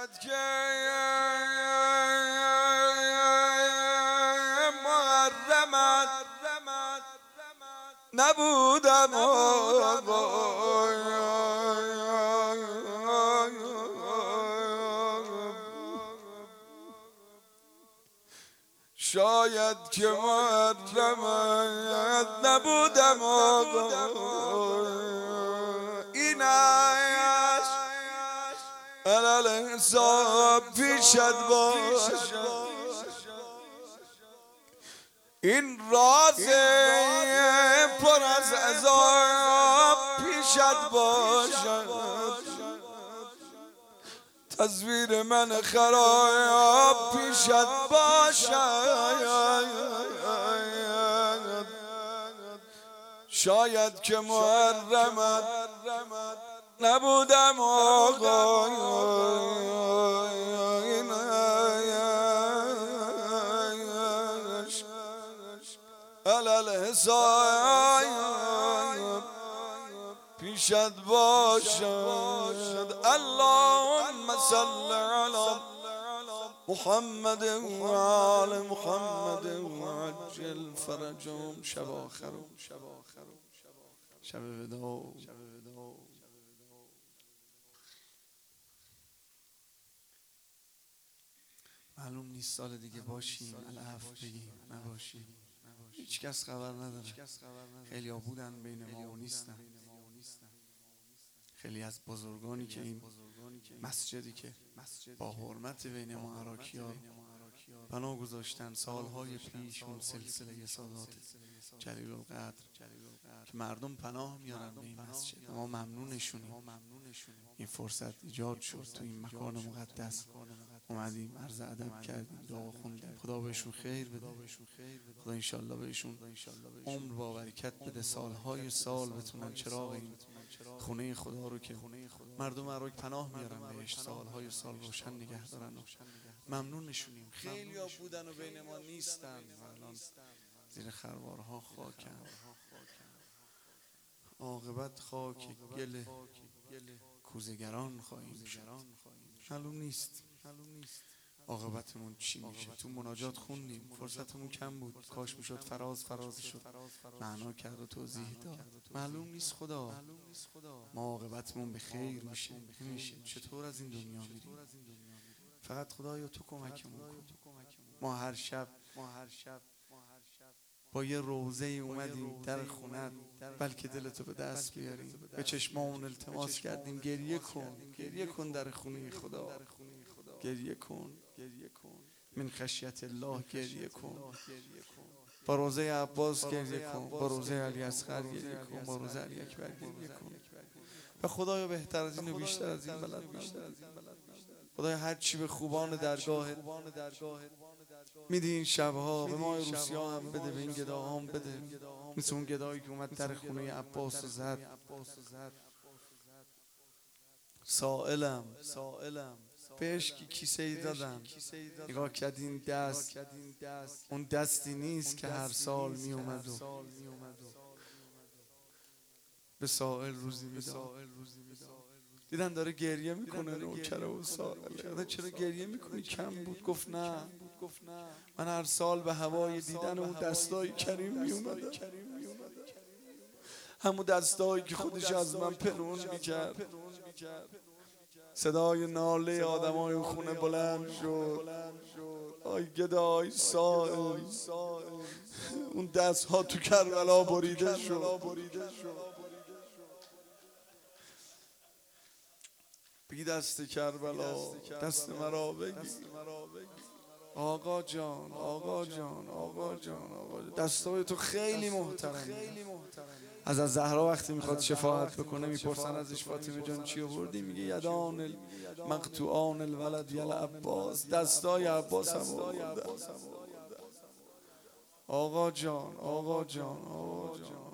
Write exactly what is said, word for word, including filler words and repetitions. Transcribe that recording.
شاید که محرمت نبودم شاید که محرمت نبودم این عیش علل حساب پیشت باشد این راز پر از عذاب پیشت باشد تصویر من خراب پیشت باشد شاید که محرمت نبودم آقا این عشق علل حساب پیشت باشد اللهم صل علی محمد و آل محمد و عجل فرجهم شب آخرهم شب وداع معلوم نیست سال دیگه باشیم العفو بگیم نباشیم هیچ کس خبر نداره خیلی ها بودن بین ما و نیستن خیلی از بزرگانی که این مسجدی که با حرمت بین ما عراقی ها بنا گذاشتن سالهای پیش اون سلسله سادات جلیل القدر که مردم پناه میارن به این مسجد ما ممنونشونیم این فرصت ایجاد شد تو این مکان مقدس اومدیم عرض ادب کردیم دعا خوندیم خدا بهشون خیر بده خدا انشالله بهشون عمر با برکت بده سالهای سال بتونن چراغ این خونه خدا رو که مردم عراق پناه میارن بهش سالهای سال روشن نگه دارن و ممنونشونیم خیلی ها بودن و بین ما نیستن الان زیر خروارها خاکن عاقبت خاک گل کوزه‌گران خواهیم شد معلوم نیست عاقبتمون چی میشه تو مناجات خوندیم فرصتمون کم بود کاش میشد فراز فراز شد معنا کرد و توضیح داد معلوم نیست خدا ما عاقبتمون به خیر میشه نمیشه چطور از این دنیا میریم فقط خدایا تو کمکمون کن ما هر شب با یه روزه اومدیم در خونت بلکه دلتو به دست بیاریم به چشمامون التماس کردیم گریه کن گریه کن در خونه خدا گریه کن من خشیت الله گریه کن با روزه عباس گریه کن با روزه علی اصغر گریه کن با روزه علی اکبر گریه کن و خدایا بهتر از این و بیشتر از این بلد خدایا هر چی به خوبان درگاهت میدی این شبها به ما روسیا هم بده به این گداها هم بده مثل اون گدایی که اومد در خونه عباس و زد سائلم بهش که کیسه ای دادن نگاه کرد این دست اون دستی نیست که هر سال می اومد و به سائل روزی میداد دیدن داره گریه میکنه نوکره و سائل چرا گریه میکنی کم بود گفت نه من هر سال به هوای دیدن اون دستای کریم میومدم همون دستایی که خودش از من پنهون میکرد صدای ناله آدمای اون خونه بلند شد آی گدای سائل اون دست ها تو کربلا بریده شد بی دست کربلا دست مرا بگی آقا جان آقا جان آقا جان آقا جان دستای تو خیلی محترمه از از زهرا وقتی میخواد شفاعت بکنه میپرسن ازش فاطمه جان چی آوردی میگه یدان مقطوعان الولد یل عباس دستای عباس هم آورده آقا جان آقا جان آقا جان